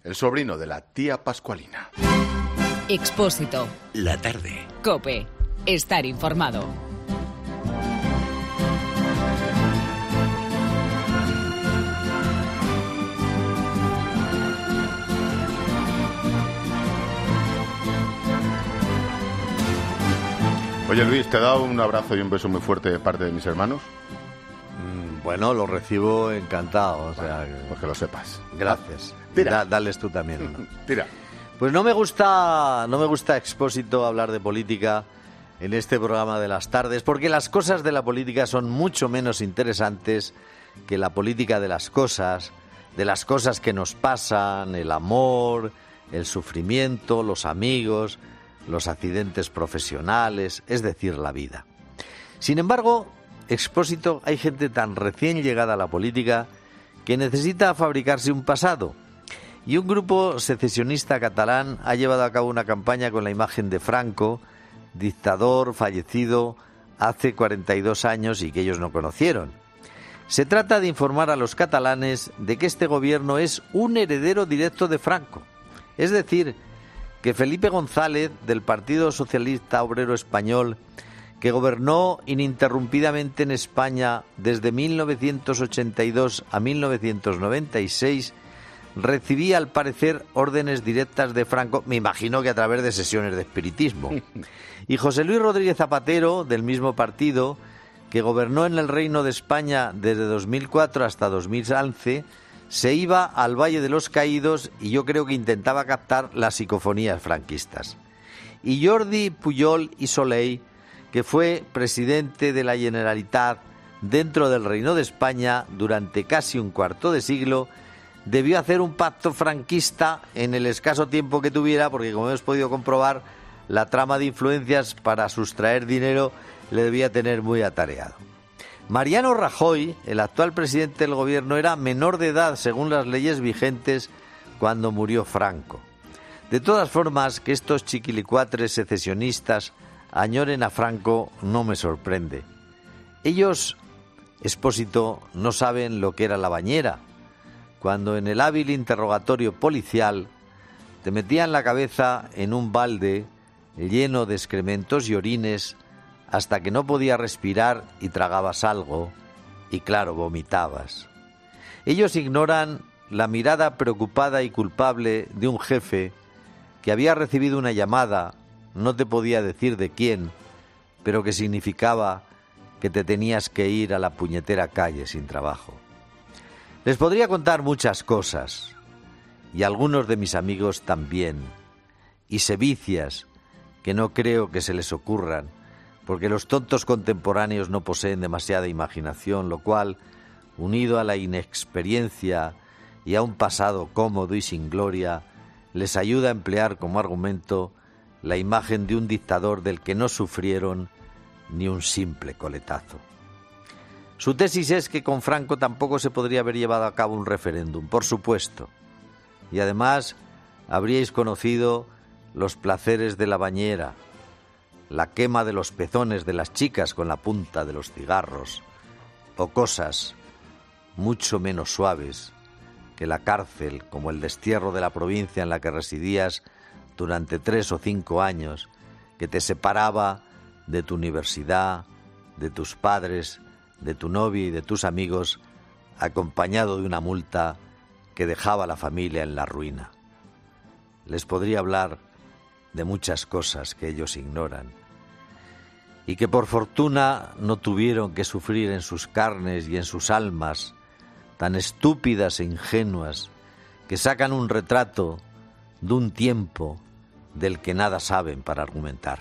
el sobrino de la tía Pascualina. Expósito. La tarde. COPE. Estar informado. Oye, Luis, ¿te he dado un abrazo y un beso muy fuerte de parte de mis hermanos? Bueno, lo recibo encantado, o sea... Pues que lo sepas. Gracias. Tira. Dales tú también, ¿no? Tira. Pues no me gusta Expósito hablar de política en este programa de las tardes, porque las cosas de la política son mucho menos interesantes que la política de las cosas que nos pasan, el amor, el sufrimiento, los amigos, los accidentes profesionales, es decir, la vida. Sin embargo, Expósito, hay gente tan recién llegada a la política que necesita fabricarse un pasado. Y un grupo secesionista catalán ha llevado a cabo una campaña con la imagen de Franco, dictador fallecido hace 42 años y que ellos no conocieron. Se trata de informar a los catalanes de que este gobierno es un heredero directo de Franco. Es decir, que Felipe González, del Partido Socialista Obrero Español, que gobernó ininterrumpidamente en España desde 1982 a 1996, recibía al parecer órdenes directas de Franco, me imagino que a través de sesiones de espiritismo. Y José Luis Rodríguez Zapatero, del mismo partido, que gobernó en el Reino de España desde 2004 hasta 2011, se iba al Valle de los Caídos y yo creo que intentaba captar las psicofonías franquistas. Y Jordi Pujol i Soley, que fue presidente de la Generalitat dentro del Reino de España durante casi un cuarto de siglo, debió hacer un pacto franquista en el escaso tiempo que tuviera, porque como hemos podido comprobar, la trama de influencias para sustraer dinero le debía tener muy atareado. Mariano Rajoy, el actual presidente del gobierno, era menor de edad según las leyes vigentes cuando murió Franco. De todas formas, que estos chiquilicuatres secesionistas añoren a Franco no me sorprende. Ellos, Expósito, no saben lo que era la bañera, cuando en el hábil interrogatorio policial te metían la cabeza en un balde lleno de excrementos y orines hasta que no podías respirar y tragabas algo y, claro, vomitabas. Ellos ignoran la mirada preocupada y culpable de un jefe que había recibido una llamada, no te podía decir de quién, pero que significaba que te tenías que ir a la puñetera calle sin trabajo. Les podría contar muchas cosas, y algunos de mis amigos también, y sevicias que no creo que se les ocurran, porque los tontos contemporáneos no poseen demasiada imaginación, lo cual, unido a la inexperiencia y a un pasado cómodo y sin gloria, les ayuda a emplear como argumento la imagen de un dictador del que no sufrieron ni un simple coletazo. Su tesis es que con Franco tampoco se podría haber llevado a cabo un referéndum, por supuesto, y además habríais conocido los placeres de la bañera, la quema de los pezones de las chicas con la punta de los cigarros, o cosas mucho menos suaves que la cárcel, como el destierro de la provincia en la que residías durante 3 o 5 años, que te separaba de tu universidad, de tus padres, de tu novia y de tus amigos, acompañado de una multa que dejaba a la familia en la ruina. Les podría hablar de muchas cosas que ellos ignoran y que por fortuna no tuvieron que sufrir en sus carnes y en sus almas, tan estúpidas e ingenuas, que sacan un retrato de un tiempo del que nada saben para argumentar.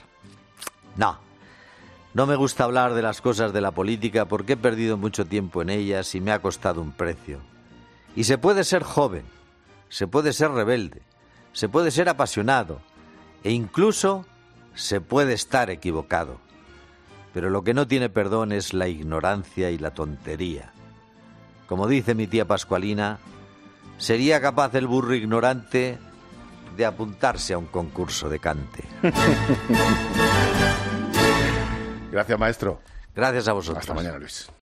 No me gusta hablar de las cosas de la política porque he perdido mucho tiempo en ellas y me ha costado un precio. Y se puede ser joven, se puede ser rebelde, se puede ser apasionado e incluso se puede estar equivocado. Pero lo que no tiene perdón es la ignorancia y la tontería. Como dice mi tía Pascualina, sería capaz el burro ignorante de apuntarse a un concurso de cante. Gracias, maestro. Gracias a vosotros. Hasta mañana, Luis.